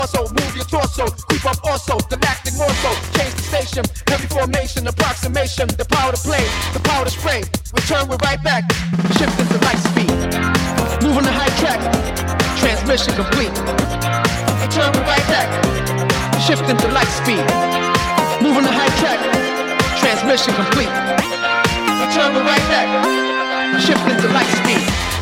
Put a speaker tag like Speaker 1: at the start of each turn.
Speaker 1: Also, move your torso, creep up also, galactic more so. Change the station, heavy formation, approximation. The power to play, the power to spray. Return, we're right back. Shifting to light speed. Moving the high track, transmission complete. Return, we're right back. Shifting to light speed. Moving the high track, transmission complete. Return, we're right back. Shifting to light speed.